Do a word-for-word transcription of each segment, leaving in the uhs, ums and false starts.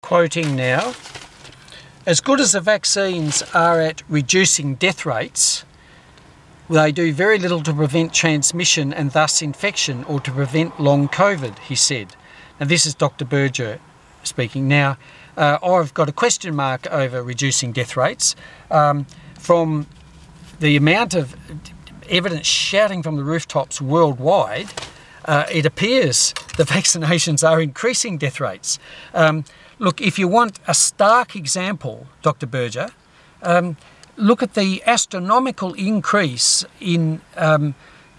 quoting now, "As good as the vaccines are at reducing death rates, they do very little to prevent transmission and thus infection or to prevent long COVID," he said. Now this is Doctor Berger speaking. Now uh, I've got a question mark over reducing death rates. Um, from the amount of evidence shouting from the rooftops worldwide, uh, it appears the vaccinations are increasing death rates. Um, look, if you want a stark example, Doctor Berger, um, look at the astronomical increase in um,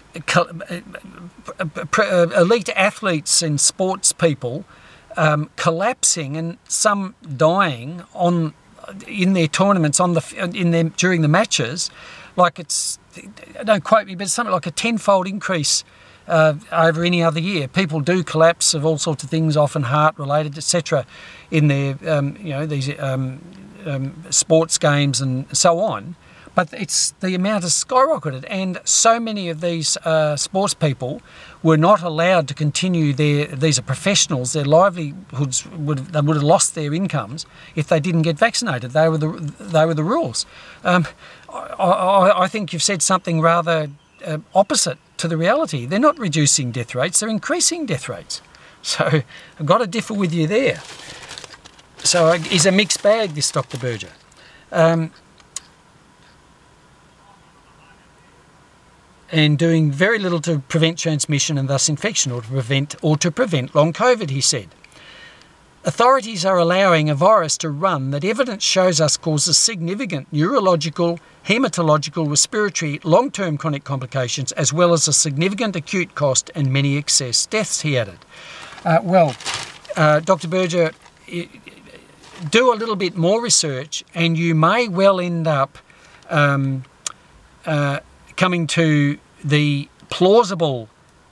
elite athletes and sports people um, collapsing and some dying on in their tournaments on the in them during the matches. Like it's, don't quote me, but it's something like a tenfold increase uh, over any other year. People do collapse of all sorts of things, often heart related, et cetera, in their um, you know these um, um, sports games and so on. But it's the amount has skyrocketed, and so many of these uh, sports people were not allowed to continue their. These are professionals; their livelihoods would they would have lost their incomes if they didn't get vaccinated. They were the they were the rules. Um, I, I, I think you've said something rather uh, opposite to the reality. They're not reducing death rates; they're increasing death rates. So I've got to differ with you there. So it's a mixed bag, this Doctor Berger. Um, and doing very little to prevent transmission and thus infection or to prevent or to prevent long COVID, he said. Authorities are allowing a virus to run that evidence shows us causes significant neurological, hematological, respiratory, long-term chronic complications, as well as a significant acute cost and many excess deaths, he added. Uh, well, uh, Doctor Berger, do a little bit more research and you may well end up um, uh, coming to the plausible,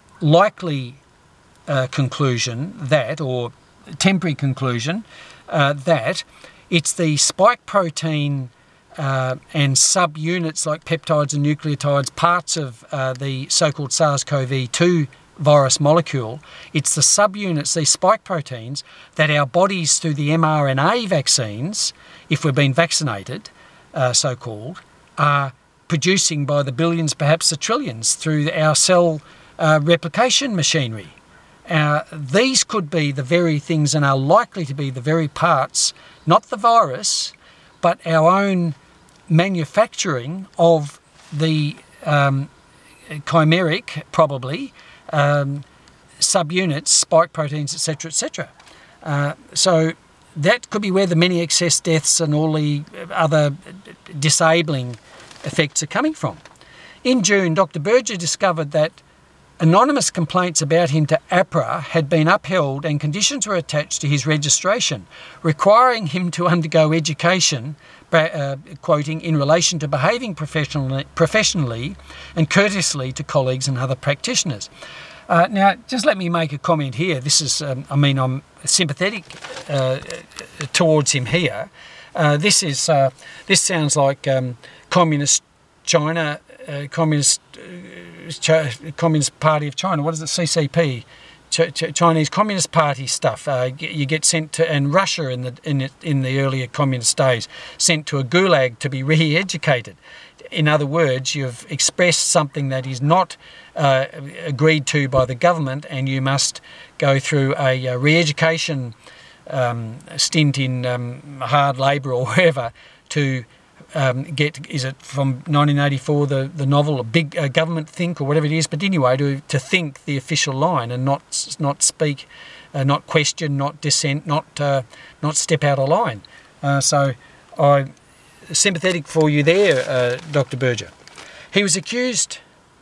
likely uh, conclusion that, or temporary conclusion, uh, that it's the spike protein uh, and subunits like peptides and nucleotides, parts of uh, the so-called SARS CoV two virus molecule. It's the subunits, these spike proteins, that our bodies through the mRNA vaccines, if we've been vaccinated, uh, so-called, are producing by the billions, perhaps the trillions, through our cell uh, replication machinery. Uh, these could be the very things and are likely to be the very parts, not the virus, but our own manufacturing of the um, chimeric, probably, um, subunits, spike proteins, et cetera, et cetera. Uh, so that could be where the many excess deaths and all the other disabling effects are coming from. In June, Doctor Berger discovered that anonymous complaints about him to APRA had been upheld and conditions were attached to his registration, requiring him to undergo education, uh, quoting, in relation to behaving professionally, professionally and courteously to colleagues and other practitioners. Uh, now, just let me make a comment here. This is, um, I mean, I'm sympathetic uh, towards him here. Uh, this is, uh, this sounds like um, Communist China, uh, Communist uh, Ch Communist Party of China. What is it? C C P, Ch Ch Chinese Communist Party stuff. Uh, you get sent to, and Russia in the in it, in the earlier communist days, sent to a gulag to be re-educated. In other words, you've expressed something that is not uh, agreed to by the government, and you must go through a, a re-education um, stint in um, hard labour or wherever to um, get, is it from nineteen eighty-four, the, the novel, a big uh, government think or whatever it is, but anyway, to, to think the official line and not not speak, uh, not question, not dissent, not, uh, not step out of line. Uh, so I'm sympathetic for you there, uh, Doctor Berger. He was accused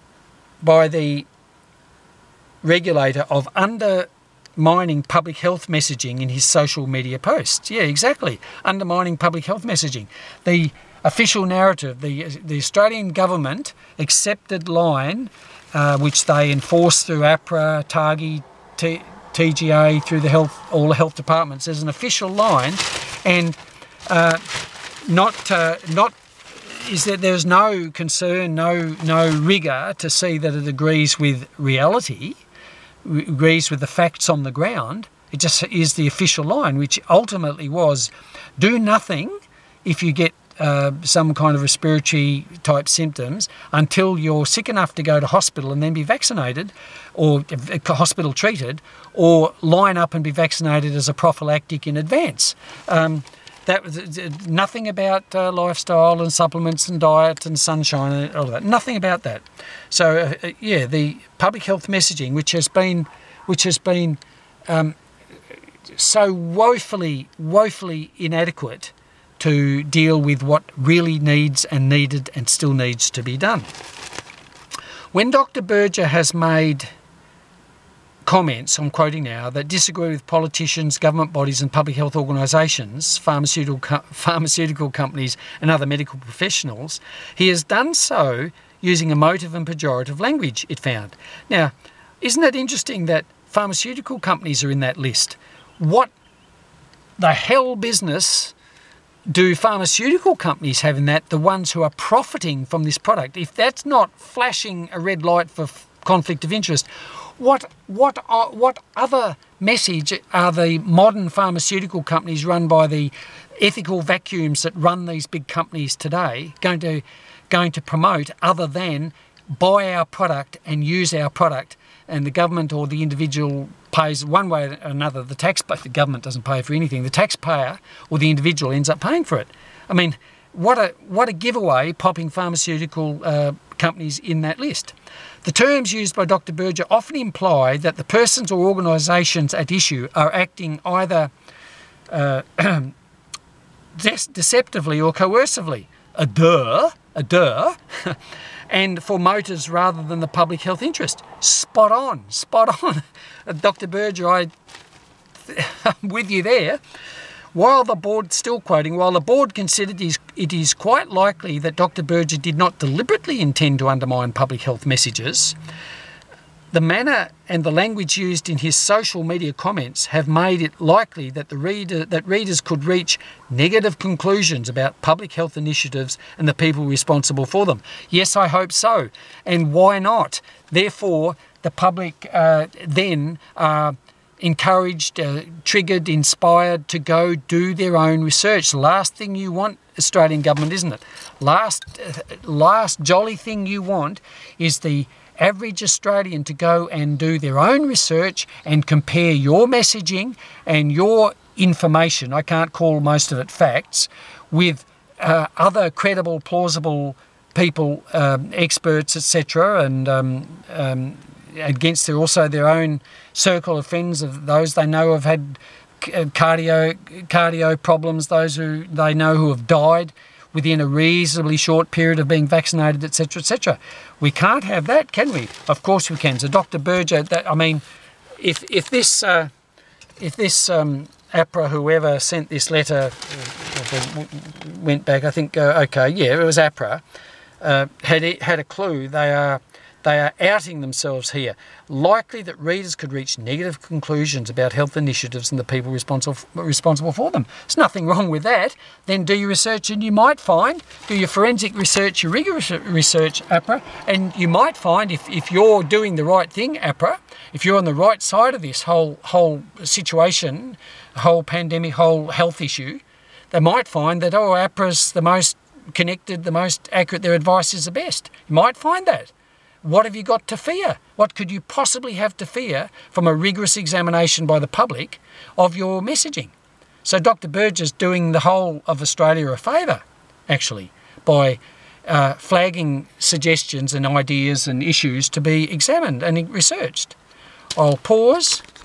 by the regulator of undermining public health messaging in his social media posts. Yeah, exactly. Undermining public health messaging. The official narrative, the, the Australian government accepted line, uh, which they enforce through APRA, TARGI, T, TGA, through the health, all the health departments. There's an official line, and uh, not uh, not is that there's no concern, no no rigour to see that it agrees with reality, agrees with the facts on the ground, It just is the official line, which ultimately was, do nothing if you get uh, some kind of respiratory type symptoms until you're sick enough to go to hospital and then be vaccinated, or hospital treated, or line up and be vaccinated as a prophylactic in advance. Um, that was nothing about uh, lifestyle and supplements and diet and sunshine and all that. Nothing about that. So uh, yeah, the public health messaging, which has been, which has been um, so woefully, woefully inadequate to deal with what really needs and needed and still needs to be done. When Doctor Berger has made comments, I'm quoting now, that disagree with politicians, government bodies and public health organisations, pharmaceutical, co pharmaceutical companies and other medical professionals, he has done so using emotive and pejorative language, it found. Now, isn't it interesting that pharmaceutical companies are in that list? What the hell business do pharmaceutical companies have in that, the ones who are profiting from this product? If that's not flashing a red light for conflict of interest, what what are, what other message are the modern pharmaceutical companies run by the ethical vacuums that run these big companies today going to going to promote, other than buy our product and use our product, and the government or the individual pays one way or another? The taxpayer, the government doesn't pay for anything. The taxpayer or the individual ends up paying for it. I mean, what a what a giveaway, popping pharmaceutical uh, companies in that list. The terms used by Doctor Berger often imply that the persons or organisations at issue are acting either uh, de deceptively or coercively. A duh, a duh, and for motives rather than the public health interest. Spot on, spot on. Doctor Berger, I, I'm with you there. While the board, still quoting, while the board considered it is quite likely that Doctor Berger did not deliberately intend to undermine public health messages, the manner and the language used in his social media comments have made it likely that the reader that readers could reach negative conclusions about public health initiatives and the people responsible for them. Yes, I hope so. And why not? Therefore, the public uh, then are encouraged, uh, triggered, inspired to go do their own research. The last thing you want, Australian government, isn't it? Last, uh, last jolly thing you want is the average Australian to go and do their own research and compare your messaging and your information, I can't call most of it facts, with uh, other credible, plausible people, um, experts, et cetera, and um, um, against their, also their own circle of friends, of those they know have had cardio cardio problems, those who they know who have died within a reasonably short period of being vaccinated, et cetera, et cetera. We can't have that, can we? Of course we can. So Doctor Berger, that, I mean, if if this uh, if this um, APRA, whoever sent this letter, uh, went back, I think, uh, okay, yeah, it was APRA, uh, had had a clue. They are. They are outing themselves here. Likely that readers could reach negative conclusions about health initiatives and the people responsible responsible for them. There's nothing wrong with that. Then do your research and you might find, do your forensic research, your rigorous research, APRA, and you might find, if, if you're doing the right thing, APRA, if you're on the right side of this whole, whole situation, whole pandemic, whole health issue, they might find that, oh, APRA's the most connected, the most accurate, their advice is the best. You might find that. What have you got to fear? What could you possibly have to fear from a rigorous examination by the public of your messaging? So Doctor Berger's doing the whole of Australia a favour, actually, by uh, flagging suggestions and ideas and issues to be examined and researched. I'll pause.